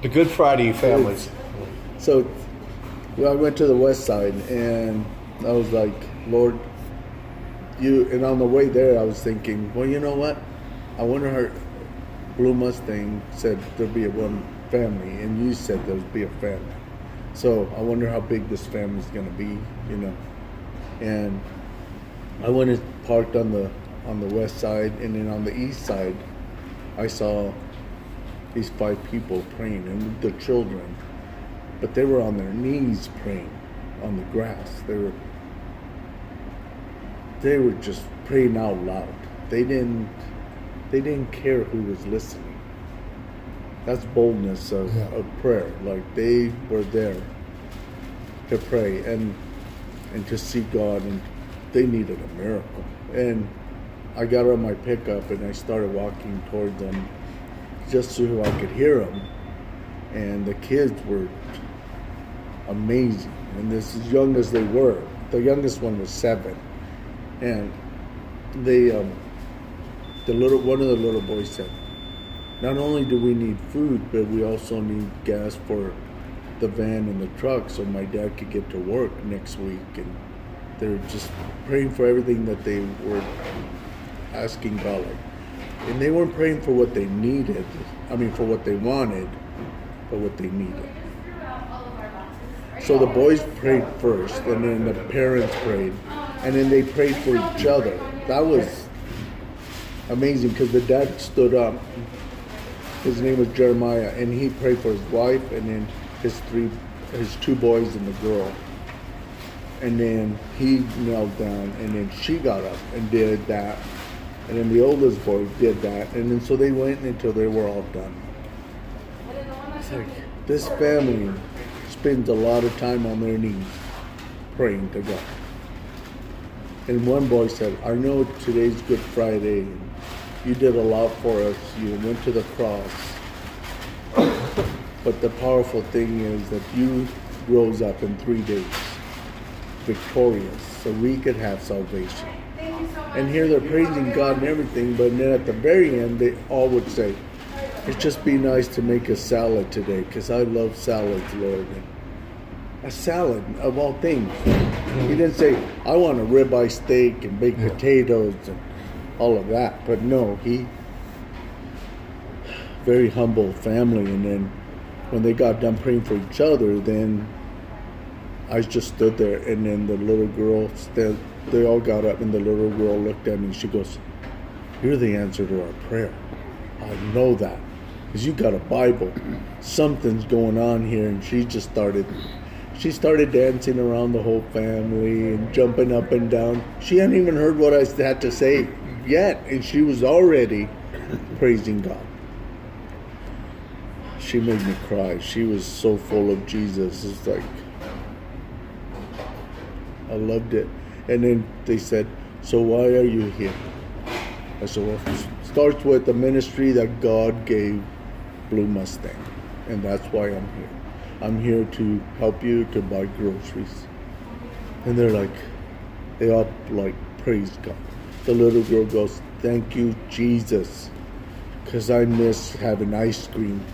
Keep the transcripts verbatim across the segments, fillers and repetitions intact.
The Good Friday families. So, well, I went to the west side, and I was like, Lord, you. And on the way there, I was thinking, well, you know what? I wonder how Blue Mustang said there'd be a one family, and you said there'd be a family. So I wonder how big this family's gonna be, you know. And I went and parked on the on the west side, and then on the east side, I saw these five people praying, and the children, but they were on their knees praying on the grass. They were they were just praying out loud. They didn't they didn't care who was listening. That's boldness of, Yeah. of prayer. Like, they were there to pray and and to see God, and they needed a miracle. And I got on my pickup and I started walking towards them just so I could hear them. And the kids were amazing. And this as young as they were, the youngest one was seven. And they, um, the little one of the little boys said, not only do we need food, but we also need gas for the van and the truck so my dad could get to work next week. And they're just praying for everything that they were asking God. And they weren't praying for what they needed, I mean for what they wanted, but what they needed. So the boys prayed first, and then the parents prayed, and then they prayed for each other. That was amazing, because the dad stood up. His name was Jeremiah, and he prayed for his wife, and then his three, his two boys and the girl. And then he knelt down, and then she got up and did that. And then the oldest boy did that. And then so they went until they were all done. It's like, this family spends a lot of time on their knees praying to God. And one boy said, I know today's Good Friday, and you did a lot for us. You went to the cross. But the powerful thing is that you rose up in three days, victorious, so we could have salvation. And here they're praising God and everything, but then at the very end, they all would say, it'd just be nice to make a salad today, because I love salads, Lord. And a salad, of all things. He didn't say, I want a ribeye steak and baked potatoes and all of that. But no, he, very humble family. And then when they got done praying for each other, then I just stood there, and then the little girl, they, they all got up, and the little girl looked at me, and she goes, you're the answer to our prayer. I know that, because you got a Bible. Something's going on here. And she just started, she started dancing around the whole family and jumping up and down. She hadn't even heard what I had to say yet, and she was already praising God. She made me cry. She was so full of Jesus. It's like, I loved it. And then they said, so why are you here? I said, well, it starts with the ministry that God gave Blue Mustang. And that's why I'm here. I'm here to help you to buy groceries. And they're like, they all like praise God. The little girl goes, thank you, Jesus, because I miss having ice cream.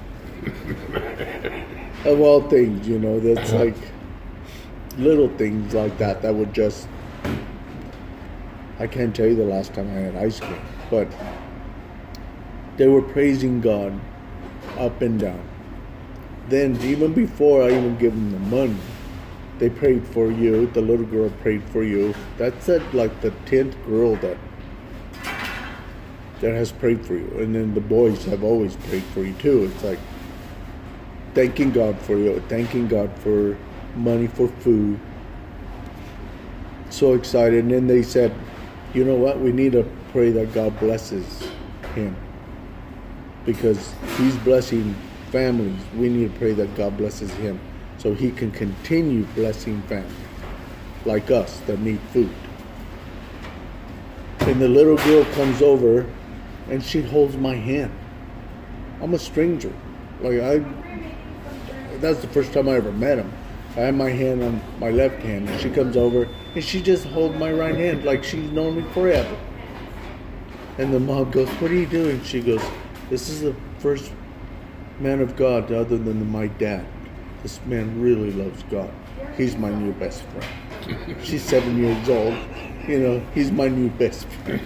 Of all things, you know, that's like little things like that that would just, I can't tell you the last time I had ice cream, but they were praising God up and down. Then even before I even give them the money, they prayed for you. The little girl prayed for you. That's at like the tenth girl that that has prayed for you. And then the boys have always prayed for you too. It's like thanking God for you, thanking God for money for food. So excited. And then they said, you know what, we need to pray that God blesses him, because he's blessing families. We need to pray that God blesses him so he can continue blessing families like us that need food. And the little girl comes over and she holds my hand. I'm a stranger. Like I, that's the first time I ever met him. I had my hand on my left hand, and she comes over and she just holds my right hand like she's known me forever. And the mom goes, what are you doing? She goes, this is the first man of God other than my dad. This man really loves God. He's my new best friend. She's seven years old. You know, he's my new best friend.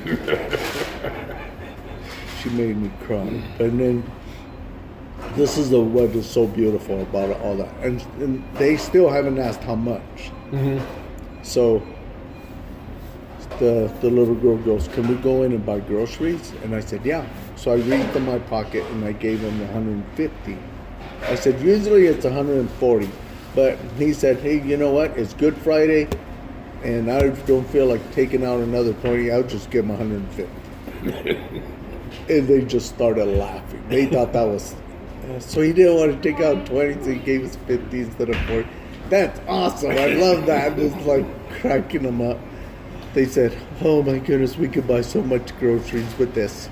She made me cry. And then this is the what is so beautiful about it, all that. And, and they still haven't asked how much. Mm-hmm. So the the little girl goes, can we go in and buy groceries? And I said, yeah. So I reached in my pocket and I gave him one hundred fifty. I said, usually it's one hundred forty. But he said, hey, you know what? It's Good Friday, and I don't feel like taking out another twenty. I'll just give him one hundred fifty. And they just started laughing. They thought that was... So he didn't want to take out twenty, so he gave us fifty instead of forty. That's awesome. I love that. Just like cracking them up. They said, oh my goodness, we could buy so much groceries with this.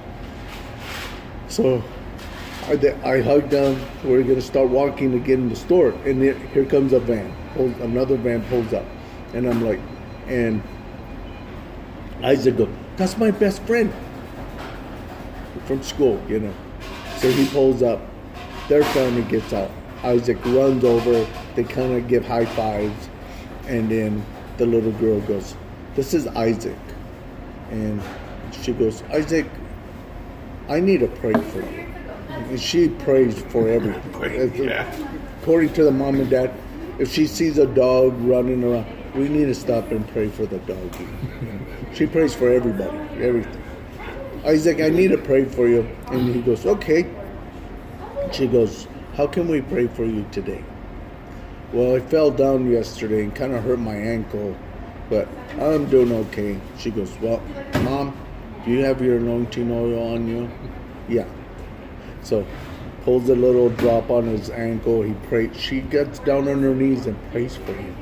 So I, I hugged them. We're going to start walking to get in the store. And it, here comes a van. Pulls, another van pulls up. And I'm like, and Isaac goes, that's my best friend from school, you know. So he pulls up. Their family gets out. Isaac runs over. They kind of give high fives. And then the little girl goes, this is Isaac. And she goes, Isaac, I need to pray for you. And she prays for everything. Yeah. According to the mom and dad, if she sees a dog running around, we need to stop and pray for the dog. She prays for everybody, everything. Isaac, I need to pray for you. And he goes, okay. She goes, how can we pray for you today? Well, I fell down yesterday and kind of hurt my ankle, but I'm doing okay. She goes, well, Mom, do you have your anointing oil on you? Yeah. So pulls a little drop on his ankle. He prays. She gets down on her knees and prays for him.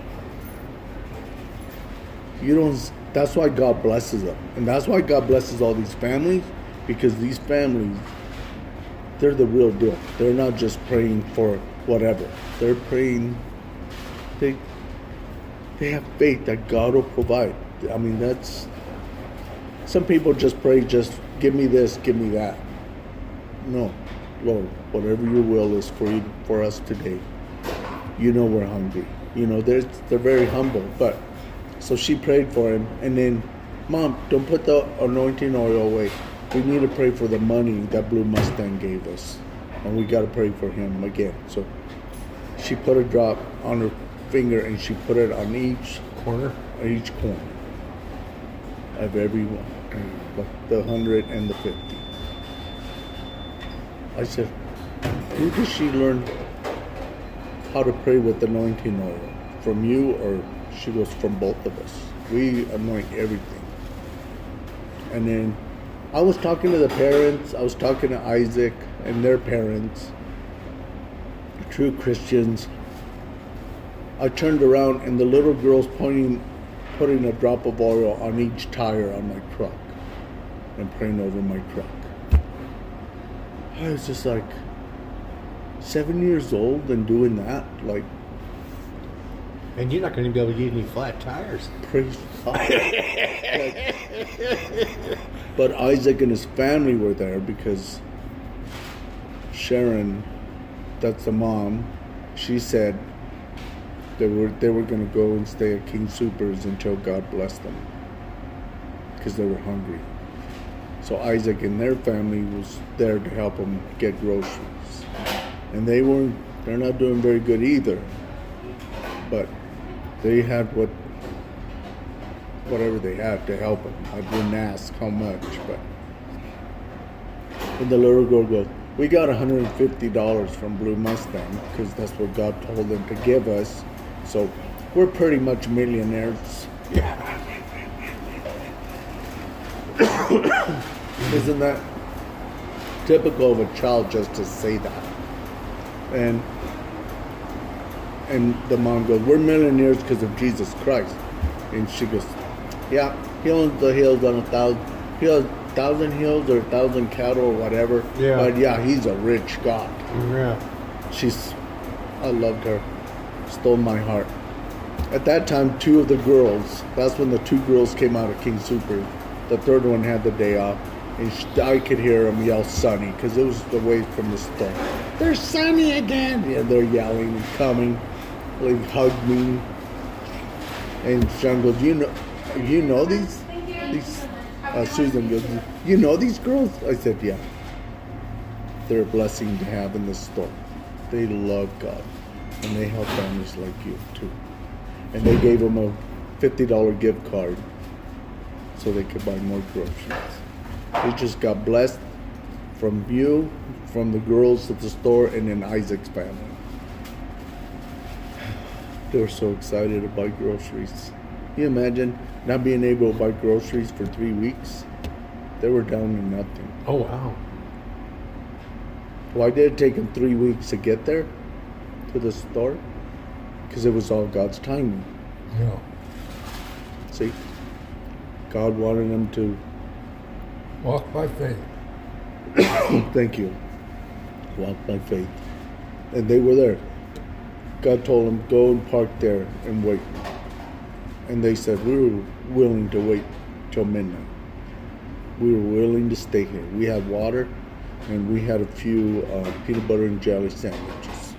You don't. That's why God blesses them, and that's why God blesses all these families, because these families, they're the real deal. They're not just praying for whatever. They're praying. They they have faith that God will provide. I mean, that's. Some people just pray, just give me this, give me that. No, Lord, whatever your will is for you, for us today. You know we're hungry. You know, they're they're very humble, but. So she prayed for him, and then, Mom, don't put the anointing oil away. We need to pray for the money that Blue Mustang gave us, and we got to pray for him again. So she put a drop on her finger, and she put it on each Corner? each corner of every one, the hundred and the fifty. I said, who did she learn how to pray with anointing oil? From you or? She goes, from both of us. We anoint everything. And then I was talking to the parents. I was talking to Isaac and their parents, true Christians. I turned around and the little girl's pointing, putting a drop of oil on each tire on my truck and praying over my truck. I was just like, seven years old and doing that, like. And you're not going to be able to get any flat tires. Praise God. But Isaac and his family were there because Sharon, that's the mom, she said they were they were going to go and stay at King Soopers until God blessed them because they were hungry. So Isaac and their family was there to help them get groceries. And they weren't, they're not doing very good either. But they had what, whatever they had to help them. I didn't ask how much, but. And the little girl goes, we got one hundred fifty dollars from Blue Mustang because that's what God told them to give us. So we're pretty much millionaires. Yeah. Isn't that typical of a child just to say that? And and the mom goes, we're millionaires because of Jesus Christ. And she goes, yeah, he owns the hills on a thousand, he owns a thousand hills or a thousand cattle or whatever. Yeah. But yeah, he's a rich God. Yeah. She's, I loved her, stole my heart. At that time, two of the girls, that's when the two girls came out of King Super. The third one had the day off. And she, I could hear them yell Sonny because it was away from the store. There's Sonny again. Yeah, they're yelling and coming. Like, hug me. And Sean goes, you know, you know these, these, uh, Susan goes, you know these girls? I said, yeah. They're a blessing to have in the store. They love God. And they help families like you, too. And they gave them a fifty dollar gift card so they could buy more groceries. They just got blessed from you, from the girls at the store, and then Isaac's family. They were so excited to buy groceries. Can you imagine not being able to buy groceries for three weeks? They were down to nothing. Oh, wow. Why did it take them three weeks to get there, to the store? Because it was all God's timing. Yeah. See? God wanted them to, Walk by faith. thank you, walk by faith. And they were there. God told them, go and park there and wait. And they said, we were willing to wait till midnight. We were willing to stay here. We had water, and we had a few uh, peanut butter and jelly sandwiches.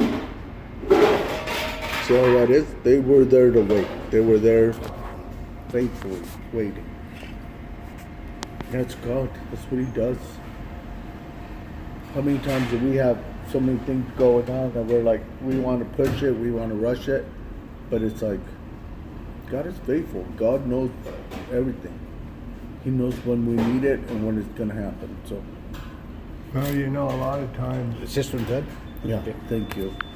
See how that is? They were there to wait. They were there faithfully waiting. That's God. That's what He does. How many times do we have so many things going on that we're like, we want to push it, we want to rush it, but it's like, God is faithful. God knows everything. He knows when we need it and when it's going to happen. So, Well, you know, a lot of times The system dead? yeah, thank you.